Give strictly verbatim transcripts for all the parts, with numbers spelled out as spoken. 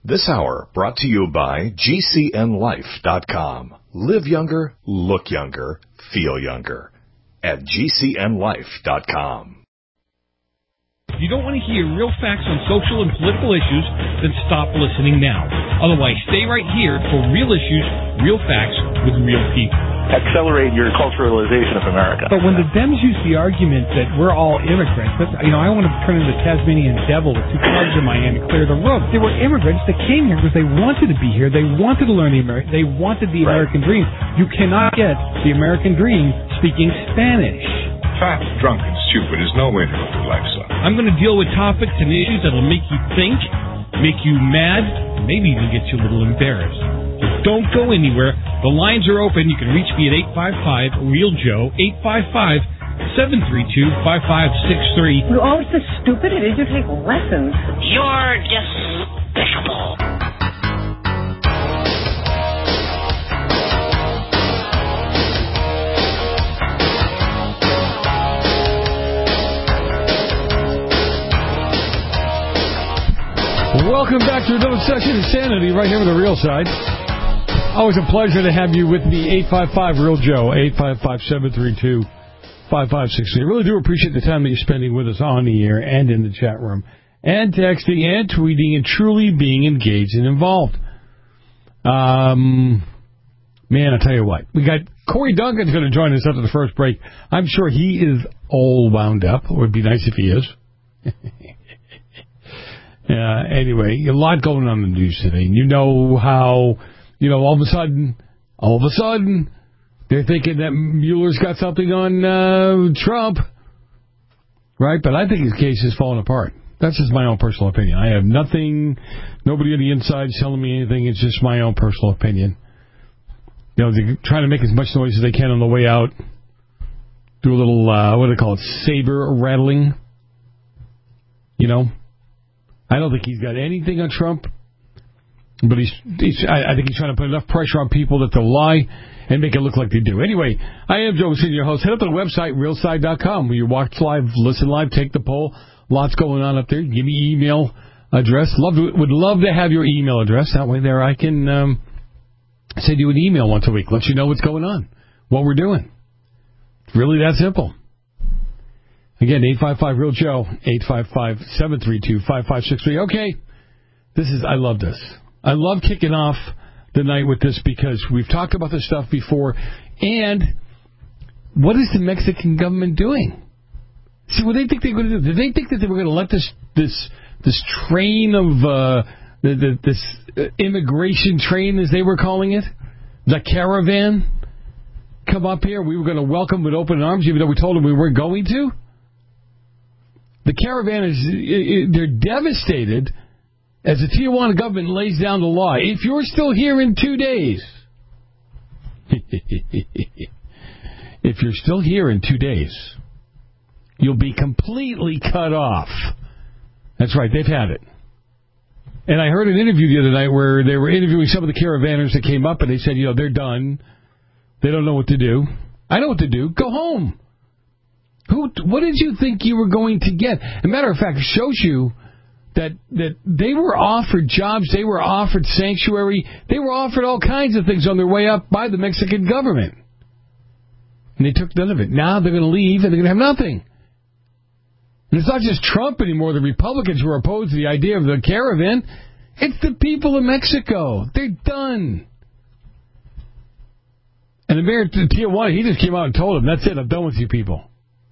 This hour brought to you by G C N life dot com. Live younger, look younger, feel younger. At G C N life dot com. If you don't want to hear real facts on social and political issues, then stop listening now. Otherwise, stay right here for real issues, real facts with real people. Accelerate your culturalization of America. But when the Dems use the argument that we're all immigrants, that's, you know, I want to turn into the Tasmanian devil with two clubs in my hand and clear the room. They were immigrants that came here because they wanted to be here. They wanted to learn the American. They wanted the Right. American dream. You cannot get the American dream speaking Spanish. Fat, drunk, and stupid is no way to live your life, son. I'm going to deal with topics and issues that'll make you think, make you mad, maybe even get you a little embarrassed. Don't go anywhere. The lines are open. You can reach me at eight five five, real Joe, eight five five, seven three two, five five six three. You're always so stupid. It is you take lessons. You're despicable. Welcome back to another session of Sanity right here with the Real Side. Always a pleasure to have you with me. eight five five, real Joe, eight five five, seven three two, five five six three. I really do appreciate the time that you're spending with us on the air and in the chat room, and texting and tweeting and truly being engaged and involved. Um, man, I'll tell you what. We got Corey Duncan's going to join us after the first break. I'm sure he is all wound up. It would be nice if he is. Uh, anyway, a lot going on in the news today. And you know how, you know, all of a sudden, all of a sudden, they're thinking that Mueller's got something on uh, Trump. Right? But I think his case is falling apart. That's just my own personal opinion. I have nothing, nobody on the inside is telling me anything. It's just my own personal opinion. You know, they're trying to make as much noise as they can on the way out. Do a little, uh, what do they call it, saber rattling. You know? I don't think he's got anything on Trump, but he's, he's I, I think he's trying to put enough pressure on people that they'll lie and make it look like they do. Anyway, I am Joe Senior, your host. Head up to the website, real side dot com, where you watch live, listen live, take the poll. Lots going on up there. Give me email address. Love to, would love to have your email address. That way there I can um, send you an email once a week, let you know what's going on, what we're doing. It's really that simple. Again, eight five five, real Joe, eight five five, seven three two, five five six three. Okay, this is, I love this. I love kicking off the night with this because we've talked about this stuff before. And what is the Mexican government doing? See, what do they think they're going to do? Did they think that they were going to let this this this train of, uh, the, the, this immigration train, as they were calling it, the caravan, come up here? We were going to welcome with open arms, even though we told them we weren't going to? The caravan is, they're devastated as the Tijuana government lays down the law. If you're still here in two days, if you're still here in two days, you'll be completely cut off. That's right, they've had it. And I heard an interview the other night where they were interviewing some of the caravanners that came up, and they said, you know, they're done. They don't know what to do. I know what to do. Go home. Who? What did you think you were going to get? As a matter of fact, it shows you that that they were offered jobs, they were offered sanctuary, they were offered all kinds of things on their way up by the Mexican government. And they took none of it. Now they're going to leave and they're going to have nothing. And it's not just Trump anymore, the Republicans who are opposed to the idea of the caravan. It's the people of Mexico. They're done. And the mayor of Tijuana, he just came out and told them, that's it, I'm done with you people.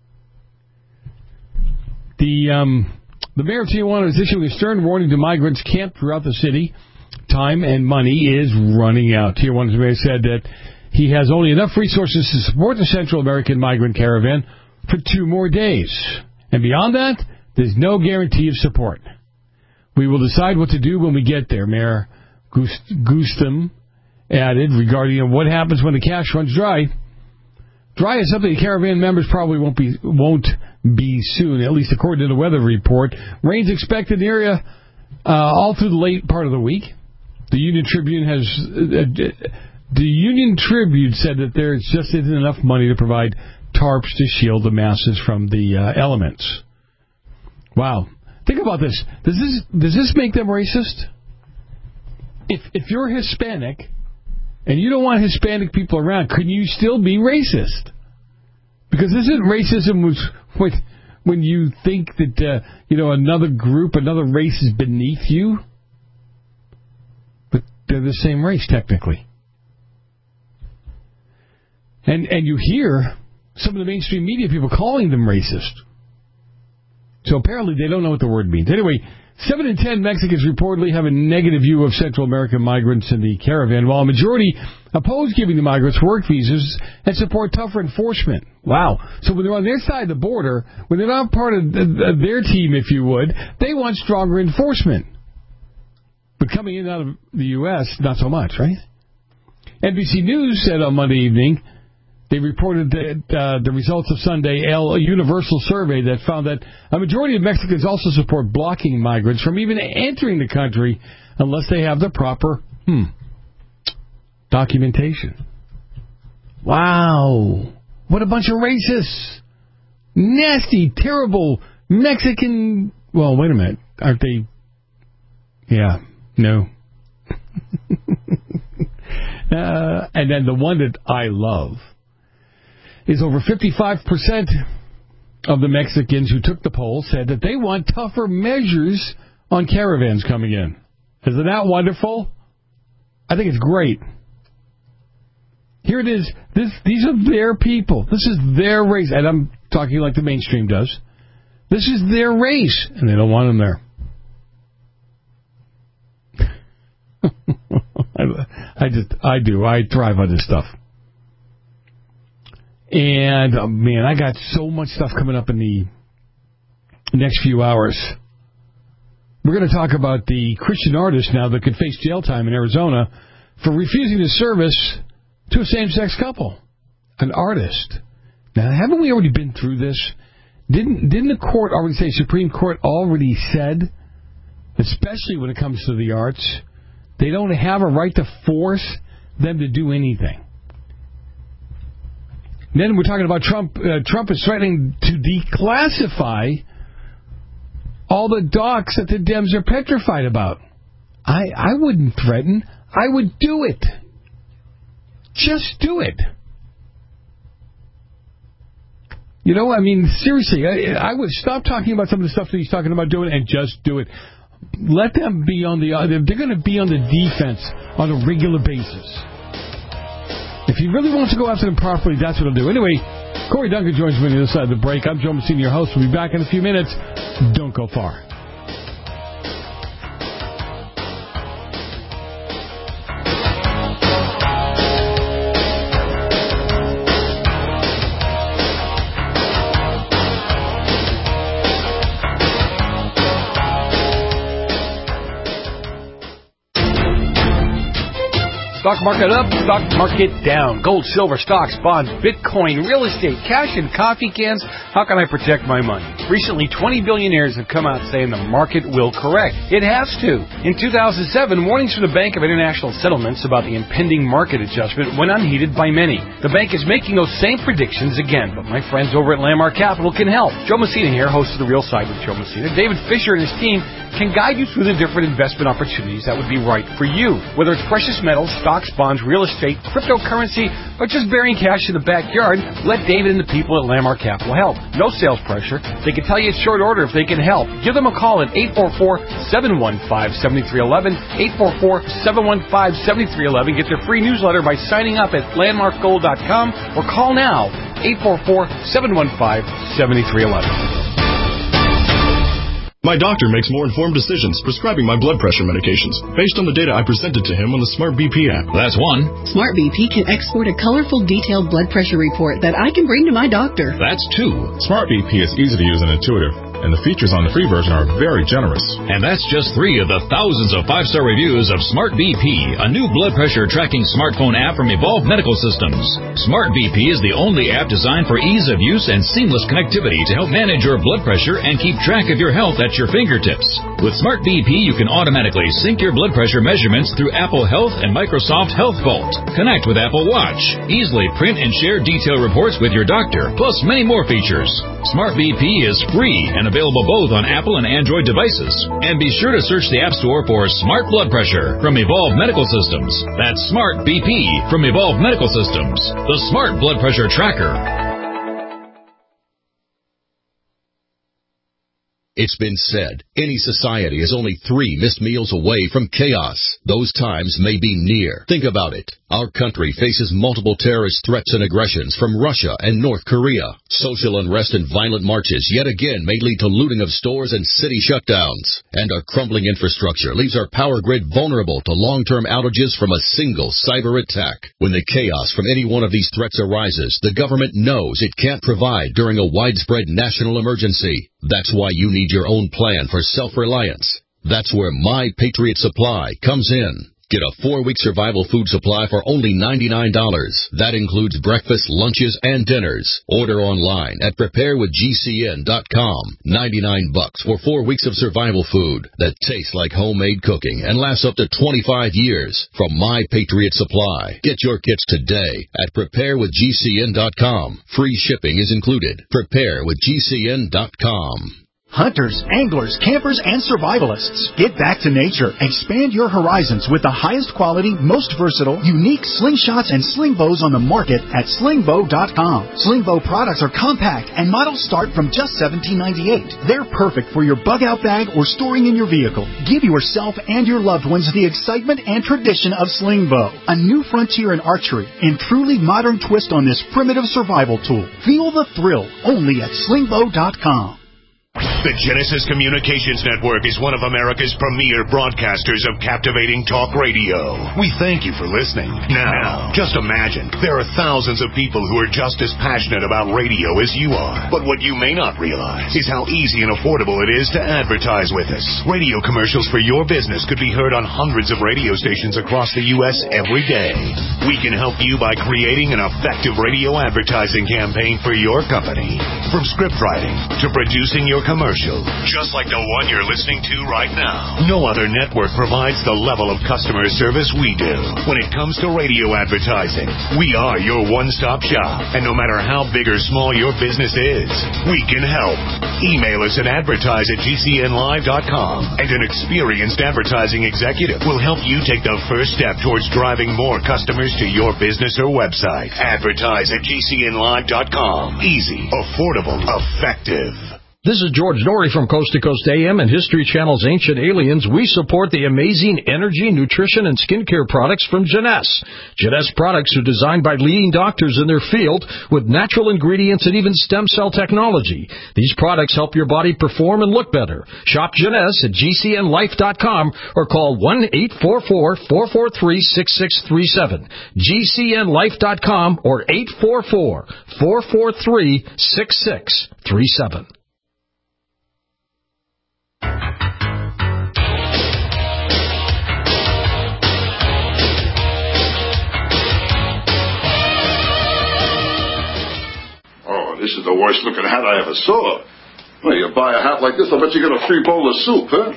The um, the mayor of Tijuana is issuing a stern warning to migrants camped throughout the city. Time and money is running out. Tijuana's mayor said that he has only enough resources to support the Central American migrant caravan for two more days. And beyond that, there's no guarantee of support. We will decide what to do when we get there, Mayor Gustam added regarding what happens when the cash runs dry. Dry is something the caravan members probably won't be won't be soon, at least according to the weather report. Rain's expected in the area uh, all through the late part of the week. The Union Tribune has uh, the Union Tribune said that there just isn't enough money to provide tarps to shield the masses from the uh, elements. Wow, think about this. Does this does this make them racist? if if you're Hispanic and you don't want Hispanic people around, can you still be racist? Because isn't racism when, when you think that, uh, you know, another group, another race is beneath you? But they're the same race, technically. And and you hear some of the mainstream media people calling them racist. So apparently they don't know what the word means. Anyway, seven in ten Mexicans reportedly have a negative view of Central American migrants in the caravan, while a majority oppose giving the migrants work visas and support tougher enforcement. Wow. So when they're on their side of the border, when they're not part of their team, if you would, they want stronger enforcement. But coming in out of the U S, not so much, right? N B C News said on Monday evening, they reported that uh, the results of Sunday a universal survey that found that a majority of Mexicans also support blocking migrants from even entering the country unless they have the proper hmm, documentation. Wow. What a bunch of racists. Nasty, terrible Mexican... Well, wait a minute. Aren't they... Yeah. No. uh, and then the one that I love is over fifty-five percent of the Mexicans who took the poll said that they want tougher measures on caravans coming in. Isn't that wonderful? I think it's great. Here it is. This, these are their people. This is their race. And I'm talking like the mainstream does. This is their race. And they don't want them there. I, I just, I do. I thrive on this stuff. And, oh, man, I got so much stuff coming up in the next few hours. We're going to talk about the Christian artist now that could face jail time in Arizona for refusing to service to a same-sex couple. An artist. Now, haven't we already been through this? Didn't didn't the court already say, Supreme Court already said, especially when it comes to the arts, they don't have a right to force them to do anything? Then we're talking about Trump. Uh, Trump is threatening to declassify all the docs that the Dems are petrified about. I I wouldn't threaten. I would do it. Just do it. You know, I mean, seriously, I, I would stop talking about some of the stuff that he's talking about doing and just do it. Let them be on the... They're going to be on the defense on a regular basis. If he really wants to go after them properly, that's what he'll do. Anyway, Corey Duncan joins me on the other side of the break. I'm Joe Messina, your host. We'll be back in a few minutes. Don't go far. Stock market up, stock market down. Gold, silver, stocks, bonds, Bitcoin, real estate, cash, and coffee cans. How can I protect my money? Recently, twenty billionaires have come out saying the market will correct. It has to. In two thousand seven, warnings from the Bank of International Settlements about the impending market adjustment went unheeded by many. The bank is making those same predictions again, but my friends over at Landmark Capital can help. Joe Messina here, host of The Real Side with Joe Messina. David Fisher and his team can guide you through the different investment opportunities that would be right for you. Whether it's precious metals, stocks, bonds, real estate, cryptocurrency, or just burying cash in the backyard, let David and the people at Landmark Capital help. No sales pressure. They can tell you it's short order if they can help. Give them a call at eight four four, seven one five, seven three one one, eight four four, seven one five, seven three one one. Get their free newsletter by signing up at landmark gold dot com or call now, eight four four, seven one five, seven three one one. My doctor makes more informed decisions prescribing my blood pressure medications based on the data I presented to him on the Smart B P app. That's one. Smart B P can export a colorful, detailed blood pressure report that I can bring to my doctor. That's two. Smart B P is easy to use and intuitive, and the features on the free version are very generous. And that's just three of the thousands of five-star reviews of Smart B P, a new blood pressure tracking smartphone app from Evolve Medical Systems. Smart B P is the only app designed for ease of use and seamless connectivity to help manage your blood pressure and keep track of your health at your fingertips. With Smart B P, you can automatically sync your blood pressure measurements through Apple Health and Microsoft Health Vault. Connect with Apple Watch. Easily print and share detailed reports with your doctor, plus many more features. Smart B P is free and available both on Apple and Android devices. And be sure to search the App Store for Smart Blood Pressure from Evolve Medical Systems. That's Smart B P from Evolve Medical Systems, the Smart Blood Pressure Tracker. It's been said, any society is only three missed meals away from chaos. Those times may be near. Think about it. Our country faces multiple terrorist threats and aggressions from Russia and North Korea. Social unrest and violent marches yet again may lead to looting of stores and city shutdowns. And our crumbling infrastructure leaves our power grid vulnerable to long-term outages from a single cyber attack. When the chaos from any one of these threats arises, the government knows it can't provide during a widespread national emergency. That's why you need your own plan for self-reliance. That's where My Patriot Supply comes in. Get a four-week survival food supply for only ninety-nine dollars. That includes breakfast, lunches, and dinners. Order online at prepare with G C N dot com. ninety-nine bucks for four weeks of survival food that tastes like homemade cooking and lasts up to twenty-five years from My Patriot Supply. Get your kits today at prepare with G C N dot com. Free shipping is included. prepare with G C N dot com. Hunters, anglers, campers, and survivalists. Get back to nature. Expand your horizons with the highest quality, most versatile, unique slingshots and sling bows on the market at sling bow dot com. Sling bow products are compact and models start from just seventeen ninety-eight. They're perfect for your bug-out bag or storing in your vehicle. Give yourself and your loved ones the excitement and tradition of sling bow, a new frontier in archery and truly modern twist on this primitive survival tool. Feel the thrill only at sling bow dot com. The Genesis Communications Network is one of America's premier broadcasters of captivating talk radio. We thank you for listening. Now, just imagine, there are thousands of people who are just as passionate about radio as you are. But what you may not realize is how easy and affordable it is to advertise with us. Radio commercials for your business could be heard on hundreds of radio stations across the U S every day. We can help you by creating an effective radio advertising campaign for your company. From script writing to producing your commercial, just like the one you're listening to right now. No other network provides the level of customer service we do. When it comes to radio advertising, we are your one-stop shop. And no matter how big or small your business is, we can help. Email us at advertise at G C N live dot com, and an experienced advertising executive will help you take the first step towards driving more customers to your business or website. Advertise at G C N live dot com. Easy, affordable, effective. This is George Norrie from Coast to Coast A M and History Channel's Ancient Aliens. We support the amazing energy, nutrition, and skincare products from Jeunesse. Jeunesse products are designed by leading doctors in their field with natural ingredients and even stem cell technology. These products help your body perform and look better. Shop Jeunesse at G C N life dot com or call one eight four four, four four three, six six three seven. G C N life dot com or eight four four, four four three, six six three seven. This is the worst looking hat I ever saw. Well, you buy a hat like this, I bet you get a free bowl of soup, huh?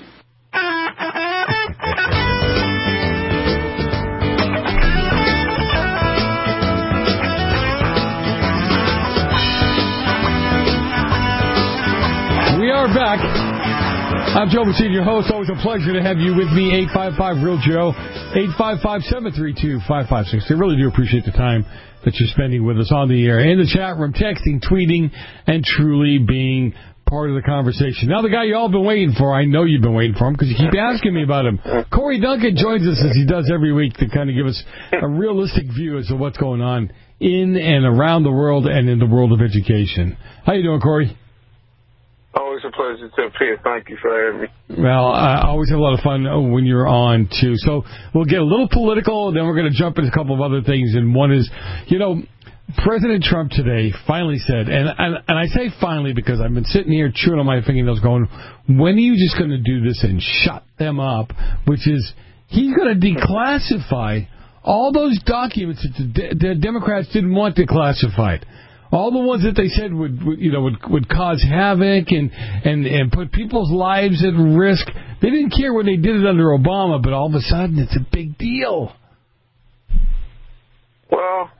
We are back. I'm Joe Messina, your host. Always a pleasure to have you with me. eight five five, real Joe. eight five five, seven three two, five five six two. I really do appreciate the time that you're spending with us on the air, in the chat room, texting, tweeting, and truly being part of the conversation. Now, the guy you all been waiting for, I know you've been waiting for him because you keep asking me about him. Corey Duncan joins us as he does every week to kind of give us a realistic view as to what's going on in and around the world and in the world of education. How you doing, Corey? Always a pleasure to appear. Thank you for having me. Well, I always have a lot of fun when you're on, too. So we'll get a little political, then we're going to jump into a couple of other things. And one is, you know, President Trump today finally said, and, and, and I say finally because I've been sitting here chewing on my fingernails going, when are you just going to do this and shut them up? Which is, he's going to declassify all those documents that the, the Democrats didn't want declassified. All the ones that they said would, would you know, would, would cause havoc and, and, and put people's lives at risk. They didn't care when they did it under Obama, but all of a sudden it's a big deal. Well,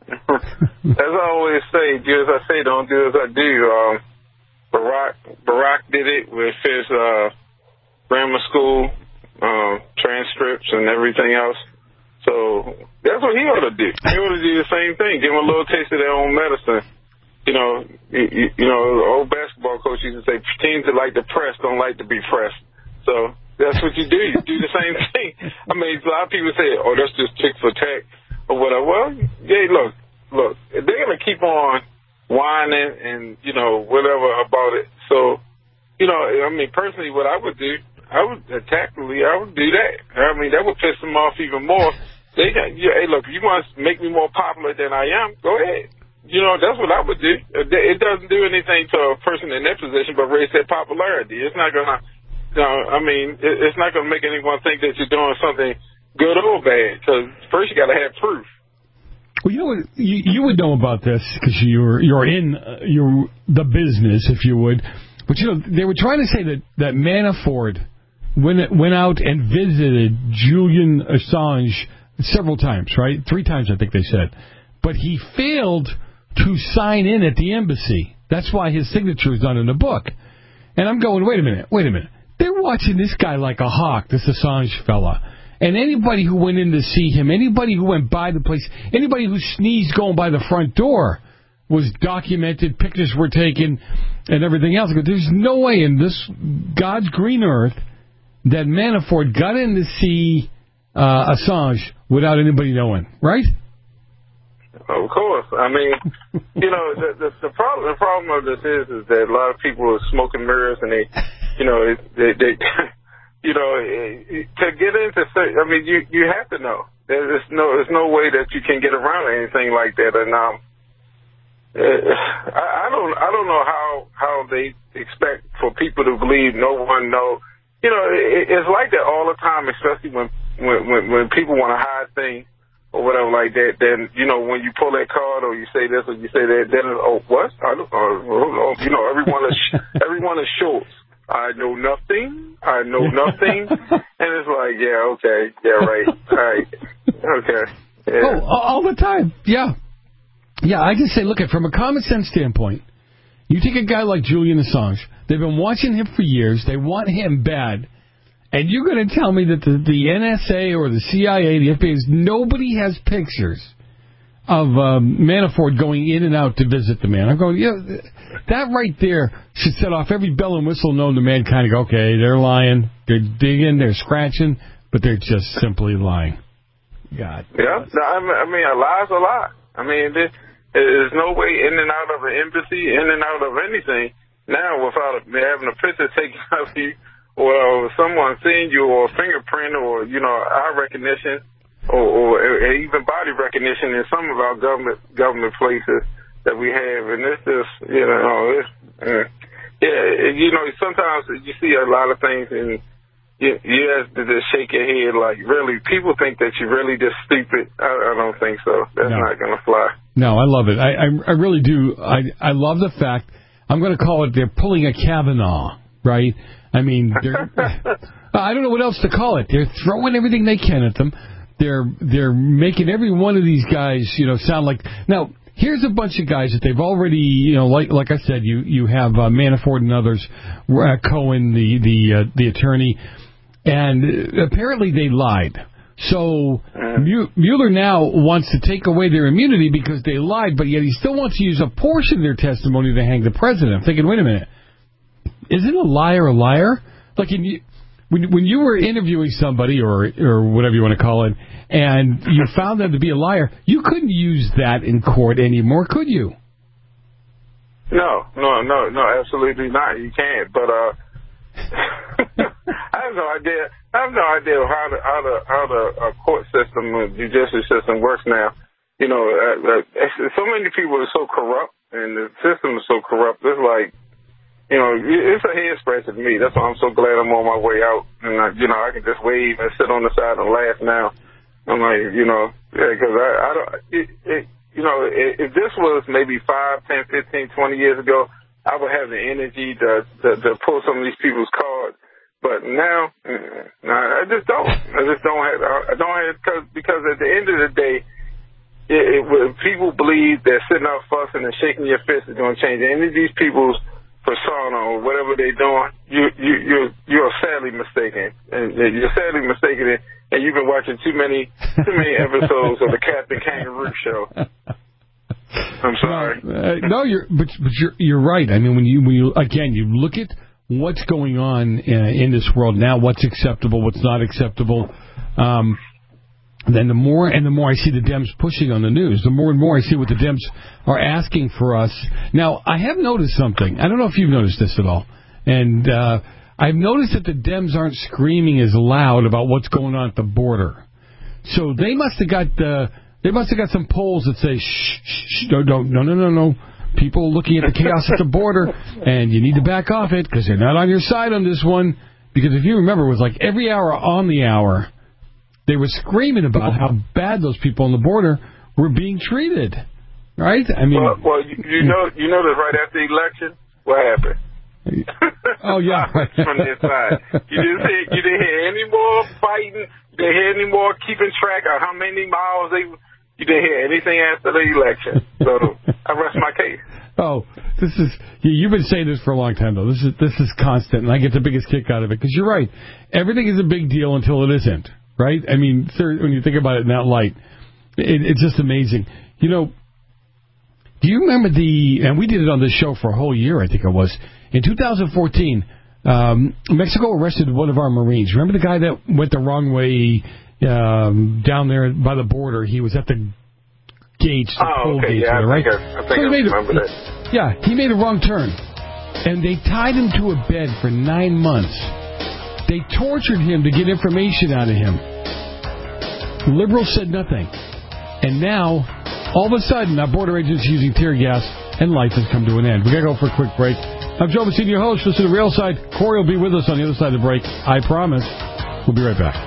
as I always say, do as I say, don't do as I do. Um, Barack Barack did it with his uh, grammar school um, transcripts and everything else. So that's what he ought to do. He ought to do the same thing. Give them a little taste of their own medicine. You know, you, you know, the old basketball coach used to say, teams that like to press don't like to be pressed. So that's what you do. You do the same thing. I mean, a lot of people say, oh, that's just tick for tack or whatever. Well, yeah, look, look, they're going to keep on whining and, you know, whatever about it. So, you know, I mean, personally, what I would do, I would, tactically, I would do that. I mean, that would piss them off even more. They got, yeah, hey, look, if you want to make me more popular than I am, go ahead. You know, that's what I would do. It doesn't do anything to a person in that position but raise their popularity. It's not going to, you know, I mean, it's not going to make anyone think that you're doing something good or bad, because first you got to have proof. Well, you know what, you, you would know about this because you're, you're in uh, you're the business, if you would. But, you know, they were trying to say that, that Manafort went, went out and visited Julian Assange several times, right? Three times, I think they said. But he failed to sign in at the embassy. That's why his signature is done in the book. And I'm going, wait a minute, wait a minute. They're watching this guy like a hawk, this Assange fella. And anybody who went in to see him, anybody who went by the place, anybody who sneezed going by the front door was documented, pictures were taken, and everything else. But there's no way in this God's green earth that Manafort got in to see uh, Assange without anybody knowing, right? Of course. I mean, you know, the, the, the problem the problem of this is is that a lot of people are smoking mirrors, and they, you know, they, they you know, to get into, I mean, you you have to know. There's no there's no way that you can get around anything like that. And um, I, I don't I don't know how how they expect for people to believe no one know. You know, it, it's like that all the time, especially when when when, when people want to hide things or whatever like that. Then, you know, when you pull that card or you say this or you say that, then oh what? I don't, oh, you know, everyone is everyone is short. I know nothing. I know nothing. And it's like, yeah, okay, yeah, right, all right, okay. Yeah. Oh, all the time, yeah, yeah. I just say, look, at from a common sense standpoint, you take a guy like Julian Assange. They've been watching him for years. They want him bad. And you're going to tell me that the, the N S A or the C I A, the F B I, nobody has pictures of um, Manafort going in and out to visit the man. I'm going, yeah, that right there should set off every bell and whistle known to mankind. Go, okay, they're lying, they're digging, they're scratching, but they're just simply lying. God. Yeah, I mean, a lie's a lie. I mean, there, there's no way in and out of an embassy, in and out of anything now without having a picture taken of you, or someone seeing you, or a fingerprint, or, you know, eye recognition, or, or even body recognition in some of our government government places that we have. And it's just, you know, it's, uh, yeah, you know, sometimes you see a lot of things and you, you have to just shake your head like, really, people think that you're really just stupid. I, I don't think so. That's no. not going to fly. No, I love it. I, I, I really do. I, I love the fact, I'm going to call it, they're pulling a Kavanaugh, right? I mean, they're, I don't know what else to call it. They're throwing everything they can at them. They're they're making every one of these guys, you know, sound like. Now, here's a bunch of guys that they've already, you know, like like I said, you you have uh, Manafort and others, uh, Cohen, the the uh, the attorney, and apparently they lied. So Mueller now wants to take away their immunity because they lied, but yet he still wants to use a portion of their testimony to hang the president. I'm thinking, wait a minute. Isn't a liar a liar? Like in, when when you were interviewing somebody or or whatever you want to call it, and you found them to be a liar, you couldn't use that in court anymore, could you? No, no, no, no, absolutely not. You can't. But uh, I have no idea. I have no idea how the how the how the uh, court system, the judicial system works now. You know, uh, uh, so many people are so corrupt, and the system is so corrupt. It's like, you know, it's a head scratcher to me. That's why I'm so glad I'm on my way out. And, I, you know, I can just wave and sit on the side and laugh now. I'm like, you know, yeah, because I, I don't, it, it, you know, if this was maybe five, ten, fifteen, twenty years ago, I would have the energy to, to, to pull some of these people's cards. But now, no, I just don't. I just don't have, I don't have, because, because at the end of the day, it, it, people believe that sitting out fussing and shaking your fist is going to change any of these people's persona or whatever they're doing, you, you, you're, you're sadly mistaken. And you're sadly mistaken, and you've been watching too many too many episodes of the Captain Kangaroo Show. I'm sorry. Uh, no, you're but, but you're you're right. I mean, when you when you again you look at what's going on uh, in this world now, what's acceptable, what's not acceptable. Um, then the more and the more I see the Dems pushing on the news, the more and more I see what the Dems are asking for us. Now, I have noticed something. I don't know if you've noticed this at all. And uh, I've noticed that the Dems aren't screaming as loud about what's going on at the border. So they must have got uh, they must have got some polls that say, shh, shh, shh, no, no, no, no, no, no. People looking at the chaos at the border, and you need to back off it because they're not on your side on this one. Because if you remember, it was like every hour on the hour, they were screaming about how bad those people on the border were being treated, right? I mean, well, well you, you know, you know that right after the election, what happened? Oh yeah, from their side, you didn't see, you didn't hear any more fighting. You didn't hear any more keeping track of how many miles they. You didn't hear anything after the election, so I rest my case. Oh, this is you've been saying this for a long time though. This is this is constant, and I get the biggest kick out of it because you're right. Everything is a big deal until it isn't. Right? I mean, when you think about it in that light, it, it's just amazing. You know, do you remember the, and we did it on this show for a whole year, I think it was, in two thousand fourteen, um, Mexico arrested one of our Marines. Remember the guy that went the wrong way um, down there by the border? He was at the gates, the oh, toll okay, gates, yeah, there, I right? think I, I, think so I made remember a, that. Yeah, he made a wrong turn. And they tied him to a bed for nine months. They tortured him to get information out of him. Liberals said nothing. And now, all of a sudden, our border agents using tear gas, and life has come to an end. We got to go for a quick break. I'm Joe Messina, your host. Listen to The Real Side. Corey will be with us on the other side of the break. I promise. We'll be right back.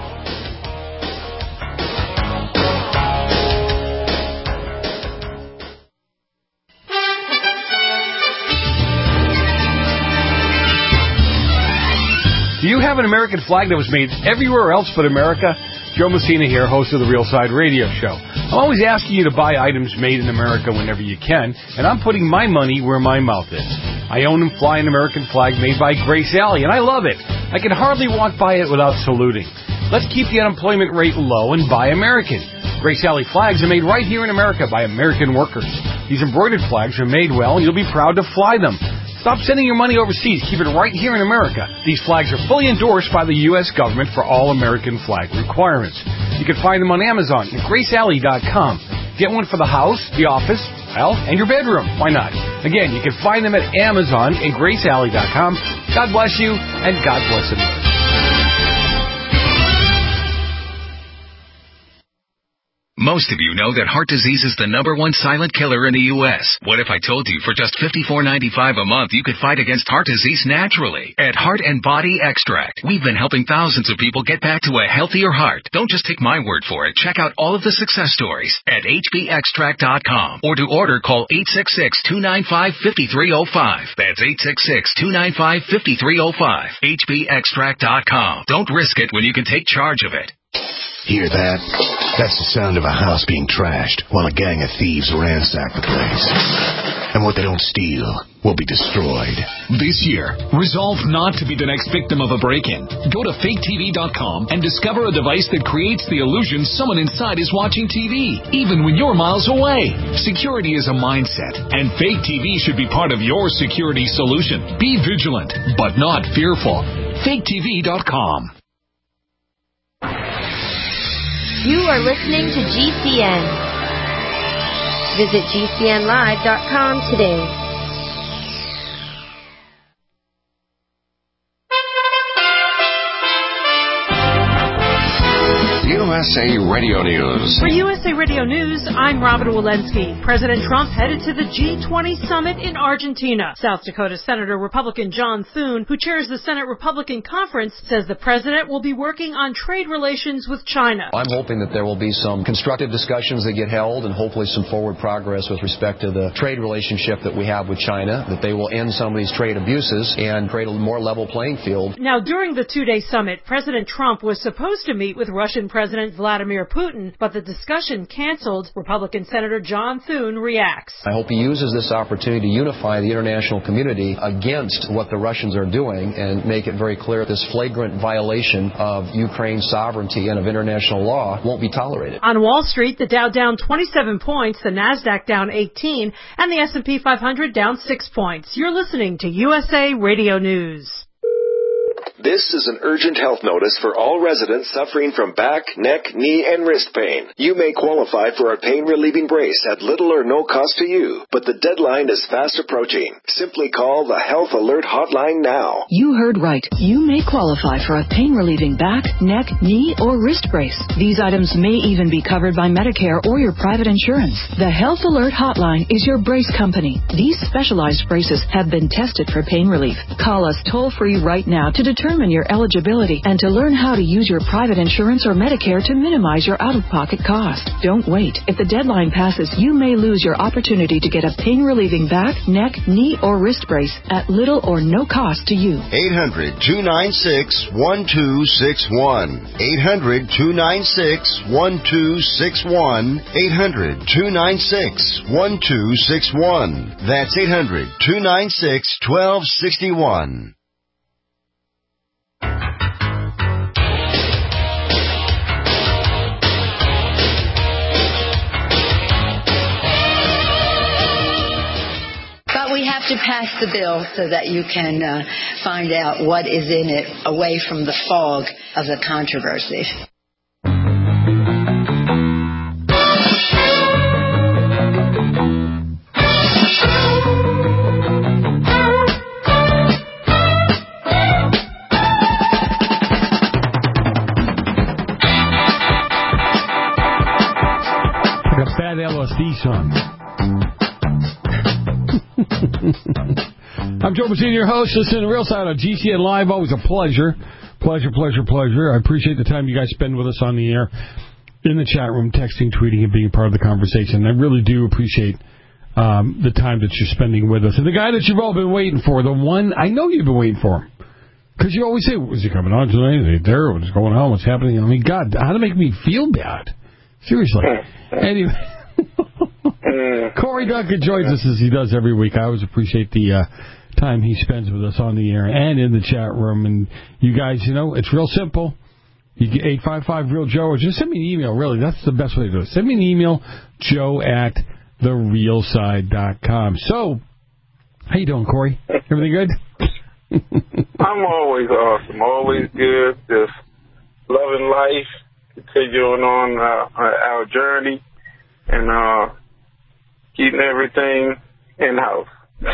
Do you have an American flag that was made everywhere else but America? Joe Messina here, host of the Real Side Radio Show. I'm always asking you to buy items made in America whenever you can, and I'm putting my money where my mouth is. I own and fly an American flag made by Grace Alley, and I love it. I can hardly walk by it without saluting. Let's keep the unemployment rate low and buy American. Grace Alley flags are made right here in America by American workers. These embroidered flags are made well, and you'll be proud to fly them. Stop sending your money overseas. Keep it right here in America. These flags are fully endorsed by the U S government for all American flag requirements. You can find them on Amazon at grace alley dot com. Get one for the house, the office, well, and your bedroom. Why not? Again, you can find them at Amazon and grace alley dot com. God bless you, and God bless America. Most of you know that heart disease is the number one silent killer in the U S What if I told you for just fifty-four ninety-five a month you could fight against heart disease naturally? At Heart and Body Extract, we've been helping thousands of people get back to a healthier heart. Don't just take my word for it. Check out all of the success stories at h b extract dot com. Or to order, call eight six six, two nine five, five three zero five. That's eight six six, two nine five, five three zero five. h b extract dot com. Don't risk it when you can take charge of it. Hear that? That's the sound of a house being trashed while a gang of thieves ransack the place. And what they don't steal will be destroyed. This year, resolve not to be the next victim of a break-in. Go to fake t v dot com and discover a device that creates the illusion someone inside is watching T V, even when you're miles away. Security is a mindset, and Fake T V should be part of your security solution. Be vigilant, but not fearful. fake t v dot com. You are listening to G C N. Visit G C N live dot com today. U S A Radio News. For U S A Radio News, I'm Robin Walensky. President Trump headed to the G twenty summit in Argentina. South Dakota Senator Republican John Thune, who chairs the Senate Republican Conference, says the president will be working on trade relations with China. I'm hoping that there will be some constructive discussions that get held and hopefully some forward progress with respect to the trade relationship that we have with China, that they will end some of these trade abuses and create a more level playing field. Now, during the two-day summit, President Trump was supposed to meet with Russian President President Vladimir Putin, but the discussion canceled. Republican Senator John Thune reacts. I hope he uses this opportunity to unify the international community against what the Russians are doing and make it very clear this flagrant violation of Ukraine's sovereignty and of international law won't be tolerated. On Wall Street, the Dow down twenty-seven points, the Nasdaq down eighteen, and the S and P five hundred down six points. You're listening to U S A Radio News. This is an urgent health notice for all residents suffering from back, neck, knee, and wrist pain. You may qualify for a pain-relieving brace at little or no cost to you, but the deadline is fast approaching. Simply call the Health Alert Hotline now. You heard right. You may qualify for a pain-relieving back, neck, knee, or wrist brace. These items may even be covered by Medicare or your private insurance. The Health Alert Hotline is your brace company. These specialized braces have been tested for pain relief. Call us toll-free right now to determine your eligibility and to learn how to use your private insurance or Medicare to minimize your out-of-pocket cost. Don't wait. If the deadline passes, you may lose your opportunity to get a pain-relieving back, neck, knee, or wrist brace at little or no cost to you. eight hundred, two nine six, one two six one. eight hundred, two nine six, one two six one. eight hundred, two nine six, one two six one. That's eight hundred, two nine six, one two six one. We have to pass the bill so that you can uh, find out what is in it away from the fog of the controversy. Like a bad L S D song. I'm Joe Messina, your host. Listen to Real Side on G C N Live. Always a pleasure. Pleasure, pleasure, pleasure. I appreciate the time you guys spend with us on the air, in the chat room, texting, tweeting, and being part of the conversation. I really do appreciate um, the time that you're spending with us. And the guy that you've all been waiting for, the one, I know you've been waiting for him. Because you always say, is he coming on today? Is he there? What's going on? What's happening? I mean, God, how to make me feel bad. Seriously. Anyway. Corey Duncan joins us as he does every week. I always appreciate the uh, time he spends with us on the air and in the chat room. And you guys, you know, it's real simple. You get eight five five real Joe, or just send me an email, really. That's the best way to do it. Send me an email, joe at the real side dot com. So, how you doing, Corey? Everything good? I'm always awesome. Always good. Just loving life, continuing on uh, our journey, and uh, keeping everything in-house.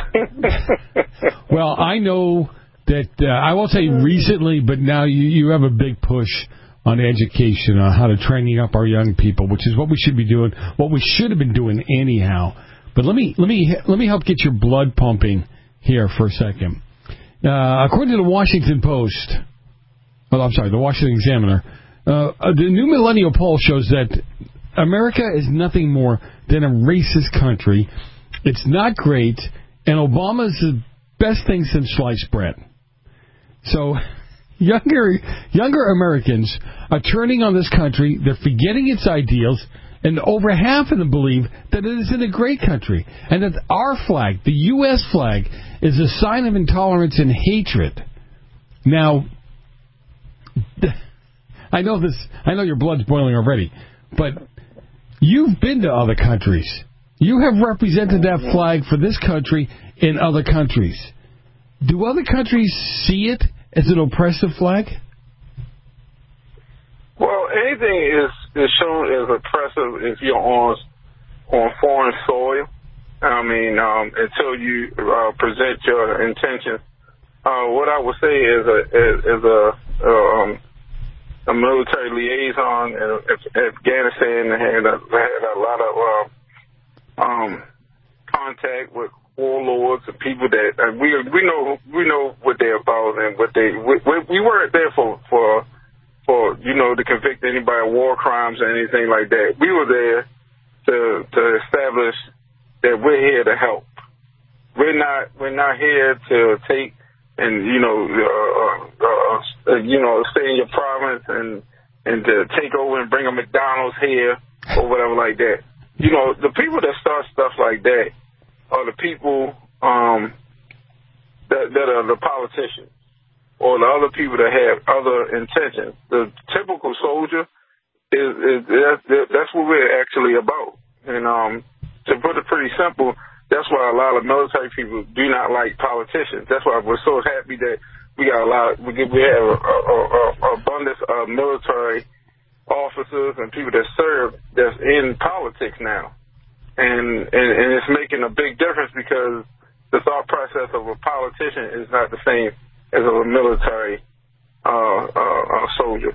Well, I know that, uh, I won't say recently, but now you, you have a big push on education, on how to training up our young people, which is what we should be doing, what we should have been doing anyhow. But let me let me let me help get your blood pumping here for a second. Uh, according to the Washington Post, oh, I'm sorry, the Washington Examiner, uh, the new millennial poll shows that America is nothing more than a racist country. It's not great, and Obama's the best thing since sliced bread. So younger younger Americans are turning on this country. They're forgetting its ideals, and over half of them believe that it is in a great country, and that our flag, the U S flag, is a sign of intolerance and hatred. Now, I know this. I know your blood's boiling already, but you've been to other countries. You have represented that flag for this country in other countries. Do other countries see it as an oppressive flag? Well, anything is, is shown as oppressive if you're on on foreign soil. I mean, um, until you uh, present your intentions. Uh, what I would say is a is, is a um, a military liaison in Afghanistan had a, had a lot of uh, um, contact with warlords and people that uh, we we know we know what they're about and what they we, we weren't there for for for you know to convict anybody of war crimes or anything like that. We were there to to establish that we're here to help. We're not we're not here to take and you know uh, uh, uh, you know stay in your province and and to take over and bring a McDonald's here or whatever like that. You know, the people that start stuff like that are the people um, that, that are the politicians or the other people that have other intentions. The typical soldier is, is that's, that's what we're actually about. And um, to put it pretty simple, that's why a lot of military people do not like politicians. That's why we're so happy that we got a lot. We get, we have a, a, a, a abundance of military officers and people that serve that's in politics now, and, and and it's making a big difference because the thought process of a politician is not the same as of a military uh, uh, uh, soldier.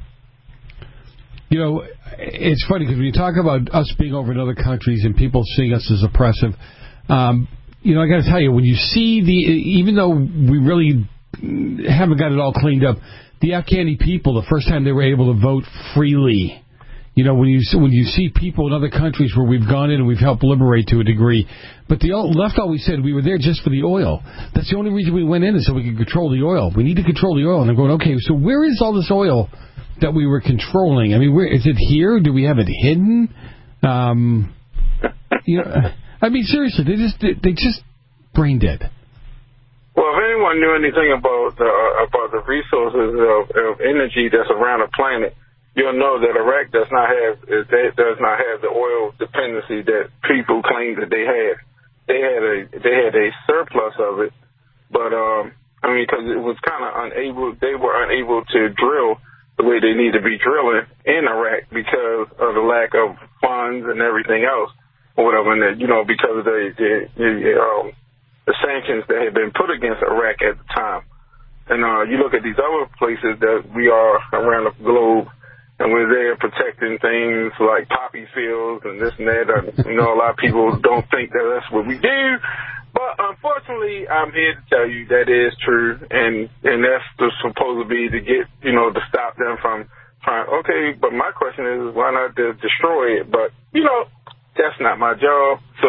You know, it's funny because when you talk about us being over in other countries and people seeing us as oppressive, um, you know, I got to tell you, when you see the, even though we really haven't got it all cleaned up, the Afghani people, the first time they were able to vote freely, you know, when you when you see people in other countries where we've gone in and we've helped liberate to a degree, but the left always said we were there just for the oil. That's the only reason we went in is so we could control the oil. We need to control the oil. And I'm going, okay, so where is all this oil that we were controlling? I mean, where is it here? Do we have it hidden? Um, you know, I mean, seriously, they just they, they just brain dead. Well, if anyone knew anything about the uh, about the resources of, of energy that's around the planet, you'll know that Iraq does not have it does not have the oil dependency that people claim that they had. They had a they had a surplus of it, but um, I mean, because it was kind of unable, they were unable to drill the way they need to be drilling in Iraq because of the lack of funds and everything else, or whatever. And that, you know, because of the the, the um. the sanctions that had been put against Iraq at the time. And uh, you look at these other places that we are around the globe, and we're there protecting things like poppy fields and this and that. And, you know, a lot of people don't think that that's what we do. But unfortunately, I'm here to tell you that is true, and, and that's supposed to be to get, you know, to stop them from trying. Okay, but my question is, why not to destroy it? But, you know, that's not my job. So,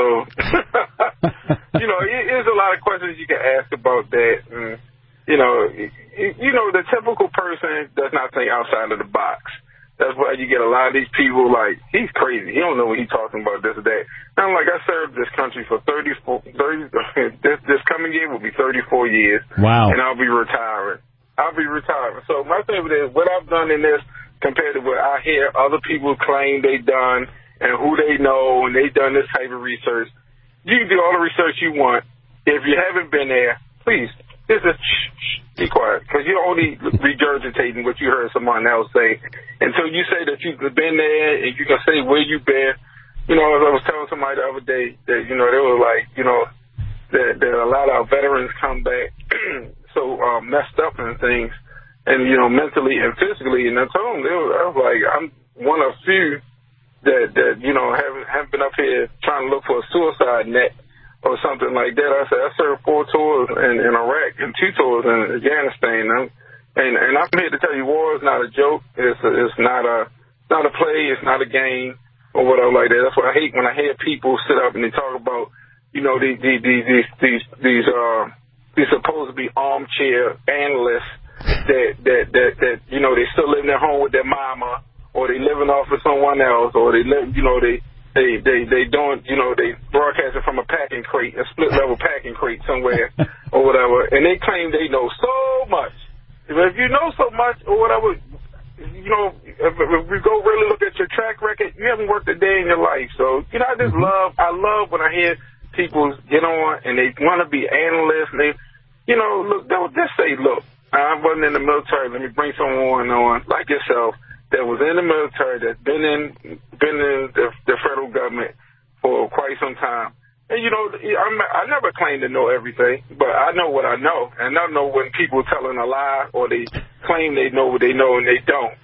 you know, it, there's a lot of questions you can ask about that. And, you know, it, you know, the typical person does not think outside of the box. That's why you get a lot of these people like, he's crazy. He don't know what he's talking about, this or that. And I'm like, I served this country for thirty-four, thirty, this, this coming year will be thirty-four years. Wow. And I'll be retiring. I'll be retiring. So my favorite is what I've done in this compared to what I hear other people claim they done and who they know, and they've done this type of research. You can do all the research you want. If you haven't been there, please, just shh, shh, be quiet, because you're only regurgitating what you heard someone else say. Until you say that you've been there and you can say where you've been. You know, as I was telling somebody the other day, that, you know, they were like, you know, that, that a lot of our veterans come back so um, messed up and things, and, you know, mentally and physically. And I told them, they were, I was like, I'm one of few that, that you know, haven't, haven't been up here trying to look for a suicide net or something like that. I said, I served four tours in, in Iraq and two tours in Afghanistan. And, and, and I'm here to tell you, war is not a joke. It's, a, it's not a not a play. It's not a game or whatever like that. That's what I hate when I hear people sit up and they talk about, you know, these, these, these, these, these, uh, these supposed to be armchair analysts that, that, that, that, you know, they still live in their home with their mama, or they living off of someone else, or they live, you know, they, they, they, they doing, you know, they broadcasting from a packing crate, a split level packing crate somewhere, or whatever, and they claim they know so much. If you know so much, or whatever, you know, if, if we go really look at your track record, you haven't worked a day in your life. So, you know, I just love, I love when I hear people get on and they want to be analysts, and they, you know, look, they'll just say, look, I wasn't in the military, let me bring someone on, like yourself, that was in the military, that's been in been in the, the federal government for quite some time. And, you know, I'm, I never claim to know everything, but I know what I know. And I know when people are telling a lie or they claim they know what they know and they don't.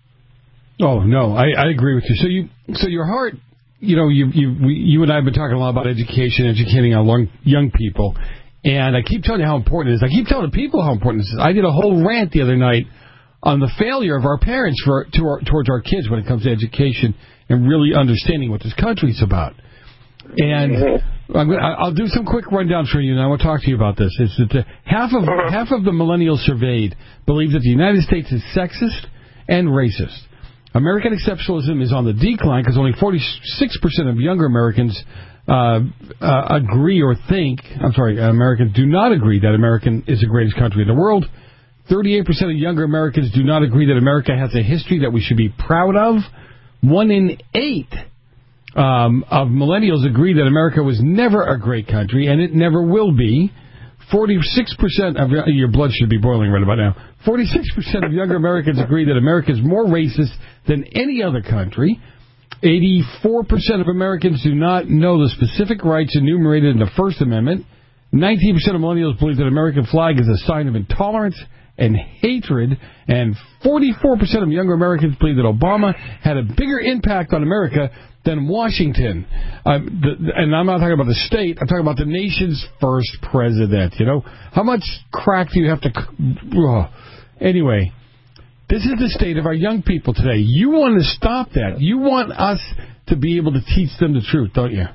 Oh, no, I, I agree with you. So you, so your heart, you know, you you we, you and I have been talking a lot about education, educating our young, young people. And I keep telling you how important it is. I keep telling people how important it is. I did a whole rant the other night on the failure of our parents for to our, towards our kids when it comes to education and really understanding what this country's about. And I'm gonna, I'll do some quick rundowns for you, and I want to talk to you about this. It's that the, half of half of the millennials surveyed believe that the United States is sexist and racist. American exceptionalism is on the decline because only forty-six percent of younger Americans uh, uh, agree or think, I'm sorry, Americans do not agree that America is the greatest country in the world. thirty-eight percent of younger Americans do not agree that America has a history that we should be proud of. One in eight um, of millennials agree that America was never a great country, and it never will be. forty-six percent of your blood should be boiling right about now. forty-six percent of younger Americans agree that America is more racist than any other country. eighty-four percent of Americans do not know the specific rights enumerated in the First Amendment. nineteen percent of millennials believe that the American flag is a sign of intolerance and hatred, and forty-four percent of younger Americans believe that Obama had a bigger impact on America than Washington. Uh, the, and I'm not talking about the state, I'm talking about the nation's first president. You know, how much crack do you have to... Uh, anyway, this is the state of our young people today. You want to stop that. You want us to be able to teach them the truth, don't you?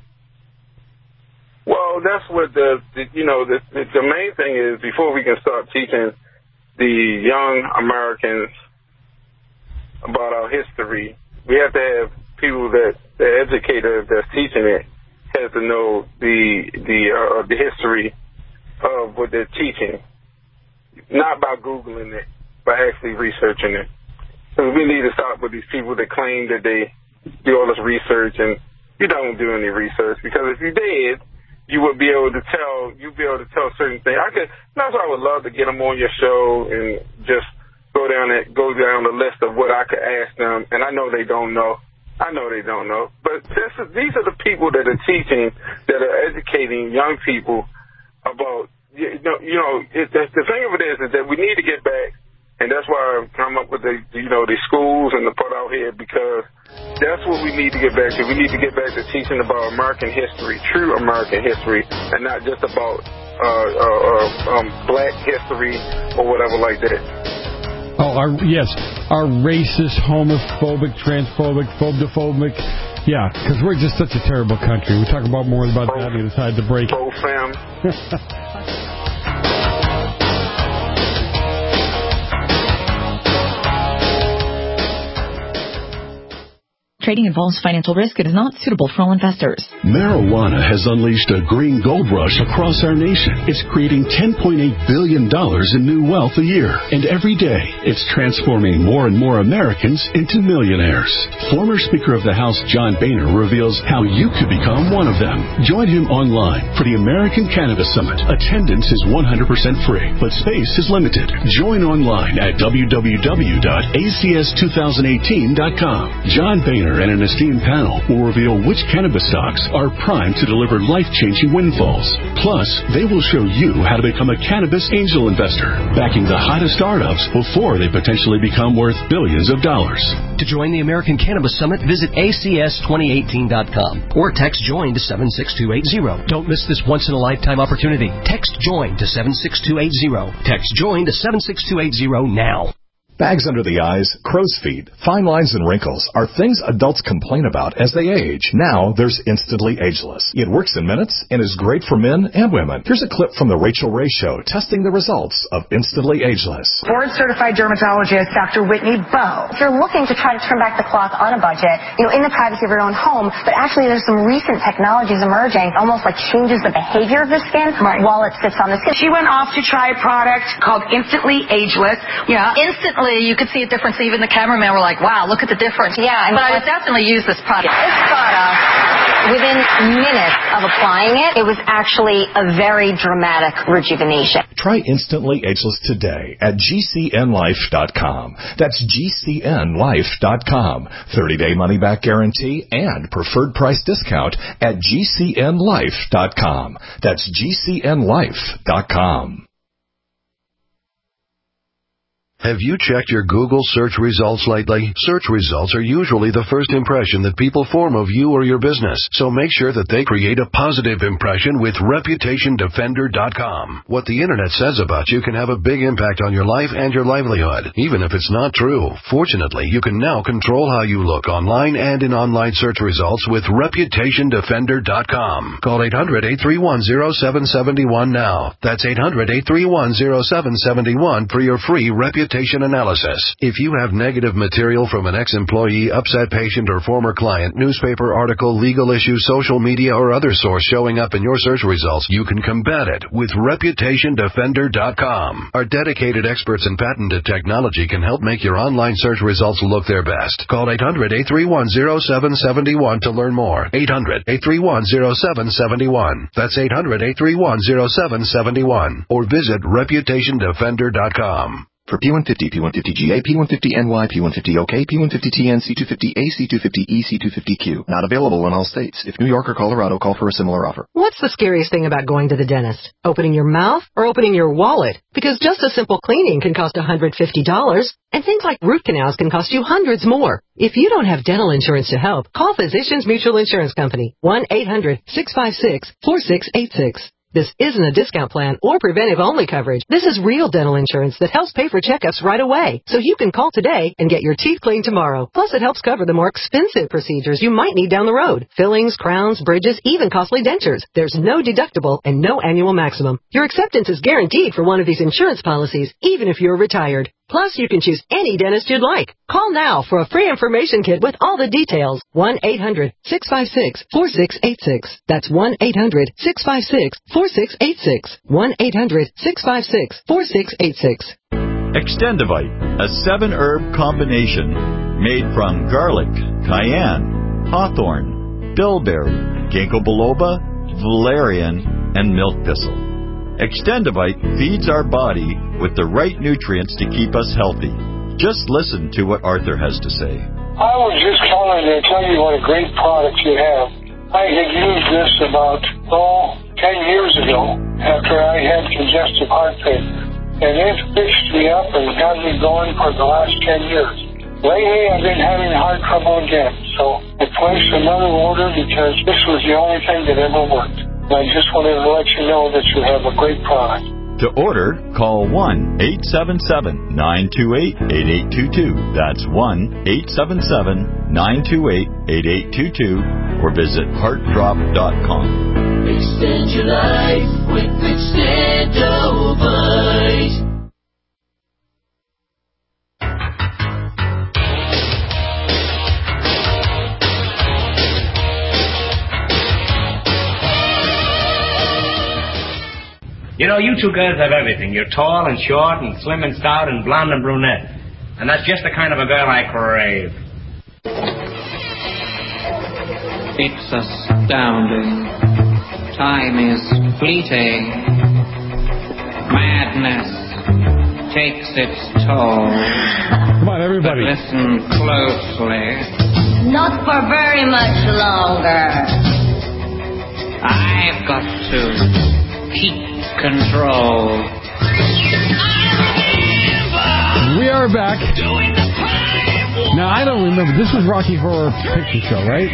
Well, that's what the, the you know, the, the, the main thing is, before we can start teaching the young Americans about our history, we have to have people that, the educator that's teaching it has to know the the uh, the history of what they're teaching, not by Googling it, by actually researching it. So we need to stop with these people that claim that they do all this research and you don't do any research, because if you did, you would be able to tell, you'd be able to tell certain things. I could, that's why I would love to get them on your show and just go down it, go down the list of what I could ask them. And I know they don't know. I know they don't know. But this is, these are the people that are teaching, that are educating young people about, you know, you know it, the, the thing of it is, is that we need to get back. And that's why I've come up with the, you know, the schools and the put out here, because that's what we need to get back to. We need to get back to teaching about American history, true American history, and not just about uh, uh, uh, um, black history or whatever like that. Oh, our, yes, our racist, homophobic, transphobic, phobophobic. Yeah, because we're just such a terrible country. We'll talk about more about that inside the break. Pro-fam. Trading involves financial risk. It is not suitable for all investors. Marijuana has unleashed a green gold rush across our nation. It's creating ten point eight billion dollars in new wealth a year. And every day, it's transforming more and more Americans into millionaires. Former Speaker of the House John Boehner reveals how you could become one of them. Join him online for the American Cannabis Summit. Attendance is one hundred percent free, but space is limited. Join online at w w w dot a c s twenty eighteen dot com. John Boehner and an esteemed panel will reveal which cannabis stocks are primed to deliver life-changing windfalls. Plus, they will show you how to become a cannabis angel investor, backing the hottest startups before they potentially become worth billions of dollars. To join the American Cannabis Summit, visit a c s twenty eighteen dot com or text JOIN to seven six two eight zero. Don't miss this once-in-a-lifetime opportunity. Text JOIN to seven six two eight zero. Text JOIN to seven six two eight zero now. Bags under the eyes, crow's feet, fine lines, and wrinkles are things adults complain about as they age. Now there's Instantly Ageless. It works in minutes and is great for men and women. Here's a clip from The Rachel Ray Show testing the results of Instantly Ageless. Board-certified dermatologist Doctor Whitney Bowe. If you're looking to try to turn back the clock on a budget, you know, in the privacy of your own home, but actually there's some recent technologies emerging, almost like changes the behavior of the skin right. while it sits on the skin. She went off to try a product called Instantly Ageless. Yeah, instantly you could see a difference. Even the cameraman were like, wow, look at the difference. Yeah. But I would definitely use this product. This product, within minutes of applying it, it was actually a very dramatic rejuvenation. Try Instantly Ageless today at g c n life dot com. That's g c n life dot com. thirty-day money-back guarantee and preferred price discount at g c n life dot com. That's g c n life dot com. Have you checked your Google search results lately? Search results are usually the first impression that people form of you or your business, so make sure that they create a positive impression with reputation defender dot com. What the internet says about you can have a big impact on your life and your livelihood, even if it's not true. Fortunately, you can now control how you look online and in online search results with reputation defender dot com. Call eight hundred, eight three one, zero seven seven one now. That's eight hundred, eight three one, zero seven seven one for your free reputation reputation analysis. If you have negative material from an ex-employee, upset patient, or former client, newspaper article, legal issue, social media, or other source showing up in your search results, you can combat it with reputation defender dot com. Our dedicated experts in patented technology can help make your online search results look their best. Call eight hundred, eight three one, zero seven seven one to learn more. eight hundred, eight three one, zero seven seven one. That's eight hundred, eight three one, zero seven seven one. Or visit reputation defender dot com. For P one fifty, P one fifty G A, P one fifty N Y, P one fifty O K, P one fifty T N, C two fifty A, C two fifty E, C two fifty Q. Not available in all states. If New York or Colorado, call for a similar offer. What's the scariest thing about going to the dentist? Opening your mouth or opening your wallet? Because just a simple cleaning can cost one hundred fifty dollars, and things like root canals can cost you hundreds more. If you don't have dental insurance to help, call Physicians Mutual Insurance Company, one eight hundred, six five six, four six eight six. This isn't a discount plan or preventive-only coverage. This is real dental insurance that helps pay for checkups right away. So you can call today and get your teeth cleaned tomorrow. Plus, it helps cover the more expensive procedures you might need down the road. Fillings, crowns, bridges, even costly dentures. There's no deductible and no annual maximum. Your acceptance is guaranteed for one of these insurance policies, even if you're retired. Plus, you can choose any dentist you'd like. Call now for a free information kit with all the details. one eight hundred, six five six, four six eight six. That's one eight hundred, six five six, four six eight six. one eight hundred, six five six, four six eight six. Extendivite, a seven-herb combination made from garlic, cayenne, hawthorn, bilberry, ginkgo biloba, valerian, and milk thistle. Extendivite feeds our body with the right nutrients to keep us healthy. Just listen to what Arthur has to say. I was just calling to tell you what a great product you have. I had used this about, oh, ten years ago after I had congestive heart failure. And it fixed me up and got me going for the last ten years. Lately, I've been having heart trouble again. So I placed another order because this was the only thing that ever worked. I just wanted to let you know that you have a great product. To order, call one eight seven seven, nine two eight, eight eight two two. That's one eight seven seven, nine two eight, eight eight two two or visit heart drop dot com. Extend your life with Extendivite. You know, you two girls have everything. You're tall and short and slim and stout and blonde and brunette. And that's just the kind of a girl I crave. It's astounding. Time is fleeting. Madness takes its toll. Come on, everybody. But listen closely. Not for very much longer. I've got to keep control. We are back. Now, I don't remember. This was Rocky Horror Picture Show, right?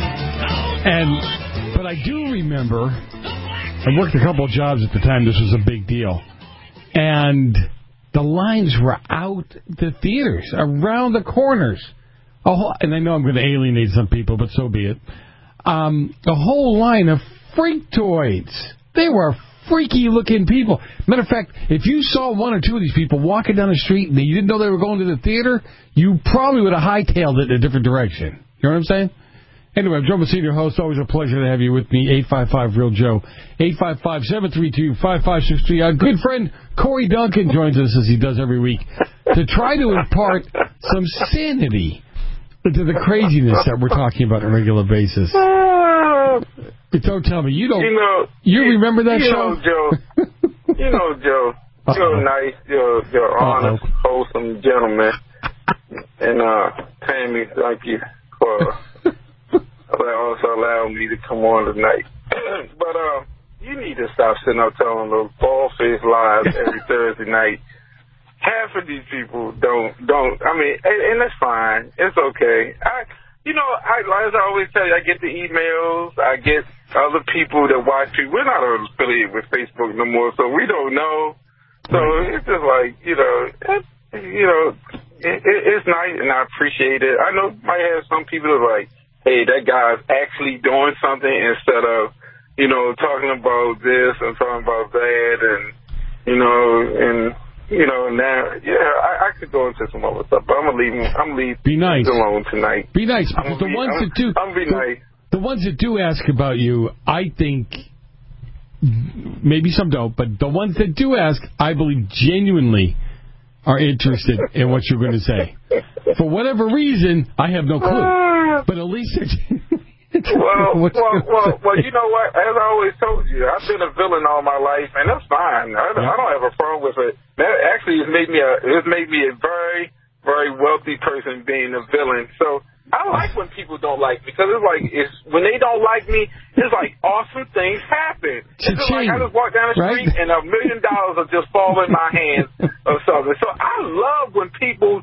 And, but I do remember, I worked a couple of jobs at the time. This was a big deal. And the lines were out the theaters, around the corners. A whole, and I know I'm going to alienate some people, but so be it. Um, a whole line of freaktoids. They were freaky-looking people. Matter of fact, if you saw one or two of these people walking down the street and you didn't know they were going to the theater, you probably would have hightailed it in a different direction. You know what I'm saying? Anyway, I'm Joe Messina, host. Always a pleasure to have you with me. eight five five, real Joe. eight five five, seven three two, five five six three. Our good friend Corey Duncan joins us, as he does every week, to try to impart some sanity into the craziness that we're talking about on a regular basis. Don't tell me. You don't. You know. You remember that you show? Know, Joe. You know, Joe. Uh-oh. You're nice. You're, you're honest, wholesome gentleman. And, uh, Tammy, thank you for also allowing me to come on tonight. But, uh, you need to stop sitting up telling those bald-faced lies every Thursday night. Half of these people don't, don't, I mean, and, and that's fine. It's okay. I, you know, I, as I always tell you, I get the emails, I get other people that watch you. We're not affiliated with Facebook no more, so we don't know. So it's just like, you know, it, you know, it, it, it's nice and I appreciate it. I know might have some people that are like, hey, that guy's actually doing something instead of, you know, talking about this and talking about that and, you know, and you know, now, yeah, I, I could go into some other stuff, but I'm gonna leave. I'm leave. Be nice. Alone tonight. Be nice, because the be, ones I'm, that do. I'm be the, nice. The ones that do ask about you, I think. Maybe some don't, but the ones that do ask, I believe genuinely are interested in what you're going to say. For whatever reason, I have no clue. But at least it's... well, well, well, well, you know what? As I always told you, I've been a villain all my life, and that's fine. I, yeah. I don't have a problem with it. That actually has made me a, it's made me a very, very wealthy person being a villain. So I like when people don't like me, because it's like, it's, when they don't like me, it's like awesome things happen. It's just like I just walk down the street, right? And a million dollars will just fall in my hands or something. So I love when people